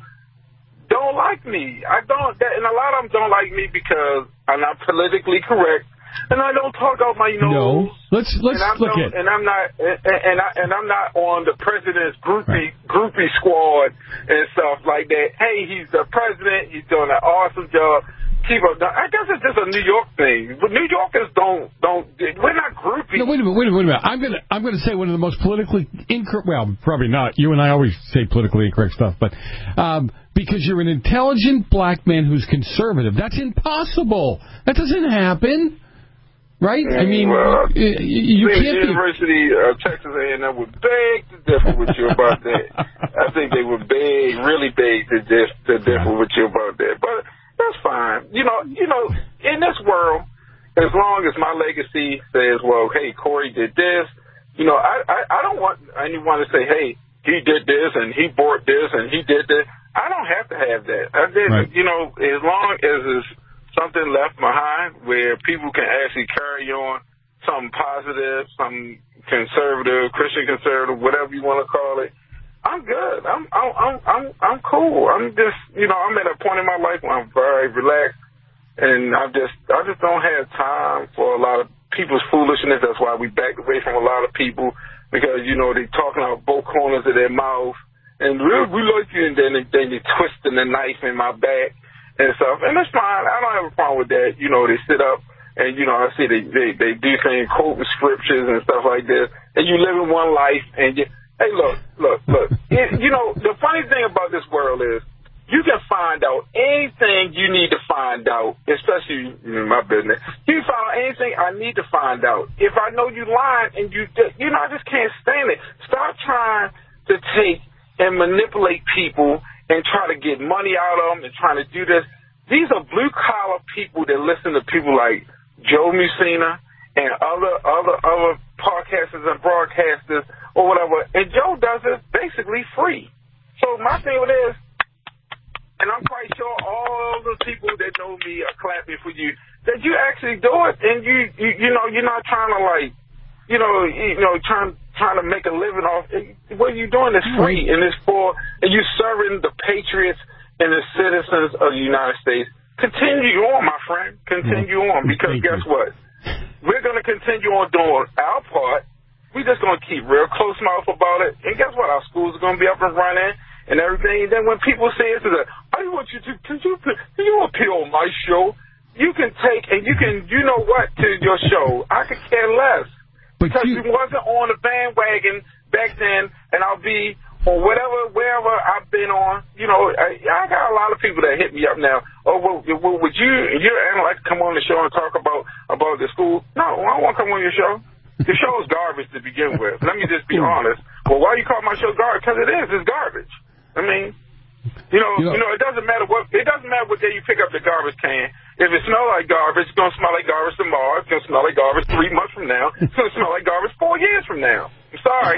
don't like me. I don't, that, and a lot of them don't like me because I'm not politically correct, and I don't talk out my nose. No, let's let's and look at. And I'm not, and, and I and I'm not on the president's groupie right. groupie squad and stuff like that. Hey, he's the president. He's doing an awesome job. Keep up. I guess it's just a New York thing. But New Yorkers don't don't. We're not groupies. No, wait a minute. Wait a minute. Wait a minute. I'm gonna I'm gonna say one of the most politically incorrect. Well, probably not. You and I always say politically incorrect stuff, but um, because you're an intelligent black man who's conservative, that's impossible. That doesn't happen. Right? I mean, well, you, you the can't University be... of Texas A and M would beg to differ with you about that. I think they would beg, really beg to, diff, to differ with you about that. But that's fine. You know, you know, in this world, as long as my legacy says, well, hey, Corey did this, you know, I, I, I don't want anyone to say, hey, he did this and he bought this and he did this. I don't have to have that. I did, right. You know, as long as it's something left behind where people can actually carry on something positive, something conservative, Christian conservative, whatever you want to call it. I'm good. I'm I'm I'm I'm, I'm cool. I'm just, you know, I'm at a point in my life where I'm very relaxed, and I just I just don't have time for a lot of people's foolishness. That's why we backed away from a lot of people, because, you know, they talking out both corners of their mouth, and we, we like you, and then they, then they twisting the knife in my back and stuff, and that's fine. I don't have a problem with that. You know, they sit up and, you know, I see they they, they do things, quoting scriptures and stuff like this, and you live in one life, and you, hey, look, look, look. It, you know, the funny thing about this world is you can find out anything you need to find out, especially in my business. You can find out anything I need to find out. If I know you lying and you, you know, I just can't stand it. Stop trying to take and manipulate people and try to get money out of them and trying to do this. These are blue-collar people that listen to people like Joe Musina and other other other podcasters and broadcasters or whatever. And Joe does it basically free. So my thing with it is, and I'm quite sure all the people that know me are clapping for you, that you actually do it, and you you, you know, you're not trying to, like, you know, you know, trying trying to make a living off. What you're doing is free, and it's for, and you're serving the patriots and the citizens of the United States. Continue on, my friend. Continue on, because Thank guess you. what? We're going to continue on doing our part. We're just going to keep real close mouth about it. And guess what? Our schools are going to be up and running and everything. And then when people say it, I want you to, can you, can you appear on my show? You can take, and you can, you know what, to your show. I could care less. Because you wasn't on the bandwagon back then, and I'll be on whatever, wherever I've been on. You know, I, I got a lot of people that hit me up now. Oh, well, well would you, you like to come on the show and talk about, about the school? No, I don't want to come on your show. The show is garbage to begin with. Let me just be honest. Well, why you call my show garbage? Because it is. It's garbage. I mean, you know, you know, you know, it doesn't matter what, it doesn't matter what day you pick up the garbage can. If it smells like garbage, it's going to smell like garbage tomorrow. It's going to smell like garbage three months from now. It's going to smell like garbage four years from now. I'm sorry.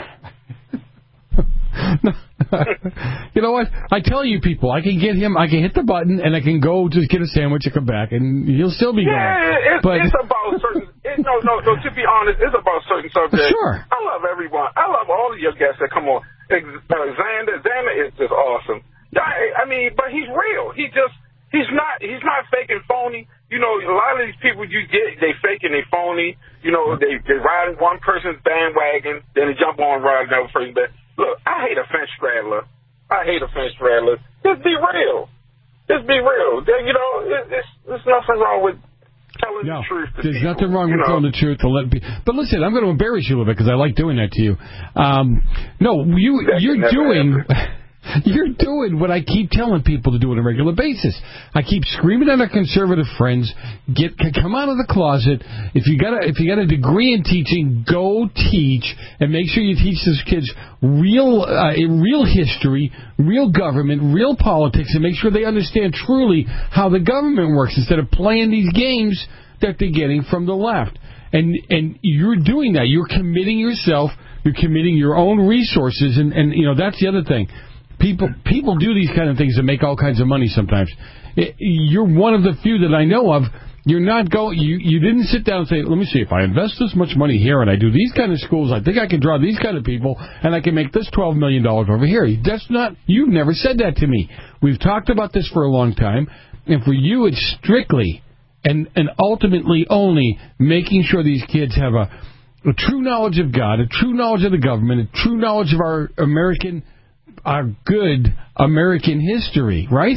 You know what? I tell you people, I can get him, I can hit the button, and I can go just get a sandwich and come back, and he'll still be yeah, gone. It's, but it's about certain, it, no, no, no, to be honest, it's about certain subjects. Sure. I love everyone. I love all of your guests that come on. Uh, Xander, Xander is just awesome. I, I mean, but he's real. He just, he's not, he's not fake and phony. You know, a lot of these people you get, they fake and they phony. You know, they, they ride one person's bandwagon, then they jump on and ride another person's bandwagon. Look, I hate a fence straddler. I hate a fence straddler. Just be real. Just be real. You know, it, it's, there's nothing wrong with telling no, the truth to there's people. nothing wrong you with know? telling the truth. To let be, but listen, I'm going to embarrass you a little bit because I like doing that to you. Um, no, you That you're can never doing. happen. You're doing what I keep telling people to do on a regular basis. I keep screaming at our conservative friends, get come out of the closet. If you got a if you got a degree in teaching, go teach and make sure you teach those kids real uh, real history, real government, real politics, and make sure they understand truly how the government works instead of playing these games that they're getting from the left. And and you're doing that. You're committing yourself. You're committing your own resources, and and you know that's the other thing. People people do these kind of things and make all kinds of money sometimes. It, you're one of the few that I know of. You're not going. You you didn't sit down and say, let me see, if I invest this much money here and I do these kind of schools, I think I can draw these kind of people and I can make this twelve million dollars over here. That's not. You've never said that to me. We've talked about this for a long time, and for you, it's strictly and and ultimately only making sure these kids have a, a true knowledge of God, a true knowledge of the government, a true knowledge of our American. Our good American history, right?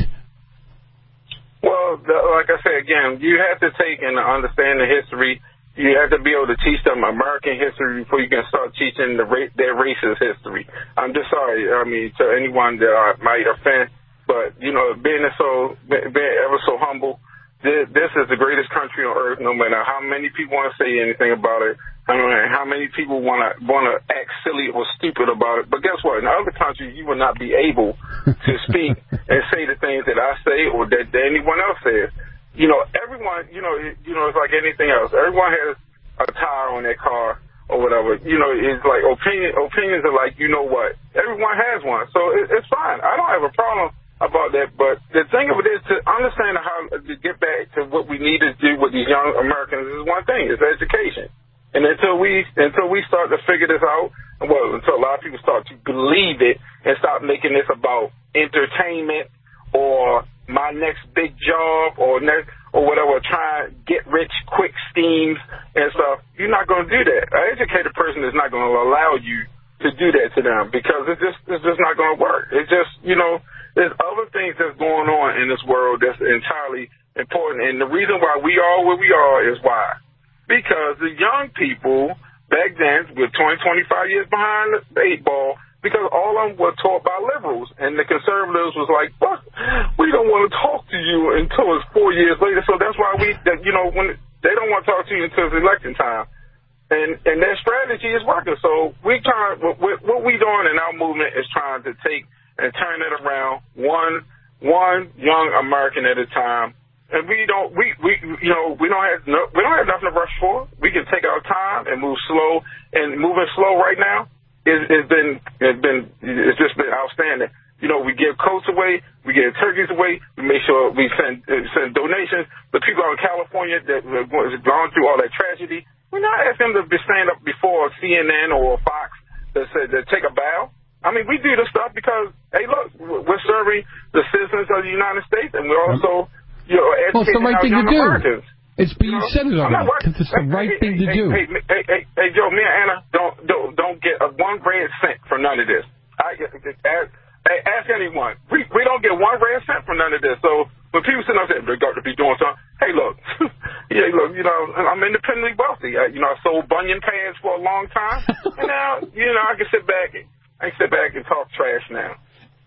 Well, the, like I said, again, you have to take and understand the history. You have to be able to teach them American history before you can start teaching the ra- their racist history. I'm just sorry, I mean, to anyone that I might offend, but, you know, being so, being ever so humble, this, this is the greatest country on earth, no matter how many people want to say anything about it. I mean, how many people want to want to act silly or stupid about it? But guess what? In other countries, you will not be able to speak and say the things that I say or that, that anyone else says. You know, everyone. You know, it, you know, it's like anything else. Everyone has a tire on their car or whatever. You know, it's like opinion. Opinions are like, you know what? Everyone has one, so it, it's fine. I don't have a problem about that. But the thing of it is to understand how to get back to what we need to do with these young Americans is one thing: is education. And until we until we start to figure this out, well, until a lot of people start to believe it and stop making this about entertainment or my next big job or next or whatever, try and get rich quick schemes and stuff, you're not going to do that. An educated person is not going to allow you to do that to them because it's just it's just not going to work. It's just, you know, there's other things that's going on in this world that's entirely important. And the reason why we are where we are is why. Because the young people back then were twenty, twenty-five years behind the eight ball because all of them were taught by liberals. And the conservatives was like, what? We don't want to talk to you until it's four years later. So that's why we, that, you know, when they don't want to talk to you until it's election time. And and their strategy is working. So we trying, what, what we doing in our movement is trying to take and turn it around one one young American at a time. And we don't, we, we, you know, we don't have no, we don't have nothing to rush for. We can take our time and move slow. And moving slow right now is has been, has been, it's just been outstanding. You know, we give coats away, we give turkeys away, we make sure we send send donations. The people out in California that have gone through all that tragedy, we're not asking them to stand up before C N N or Fox that said to take a bow. I mean, we do this stuff because, hey, look, we're serving the citizens of the United States, and we're also. You know, well, it's the right thing to do. Americans. It's you, you said it already. Because it's the hey, right hey, thing hey, to do. Hey, hey, hey, hey, Joe, me and Anna don't don't don't get a one red cent from none of this. I ask, ask anyone. We we don't get one red cent from none of this. So when people sit up there, they got to be doing something. Hey, look, yeah, look, you know, I'm independently wealthy. I, you know, I sold bunion pads for a long time, and now you know I can sit back. And, I can sit back and talk trash now.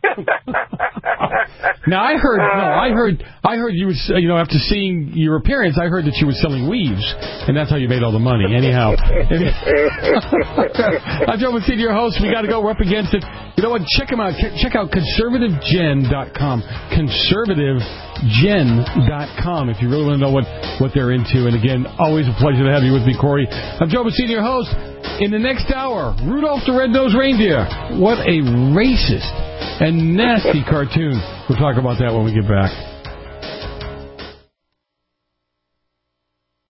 Now I heard, no, I heard, I heard you was, you know, after seeing your appearance, I heard that you were selling weaves, and that's how you made all the money. Anyhow, I'm Joe Mancini, your host. We got to go. We're up against it. You know what? Check them out. Check out conservative gen dot com. conservative gen dot com if you really want to know what what they're into. And again, always a pleasure to have you with me, Corey. I'm Joe Mancini, your host. In the next hour, Rudolph the Red-Nosed Reindeer. What a racist and nasty cartoon. We'll talk about that when we get back.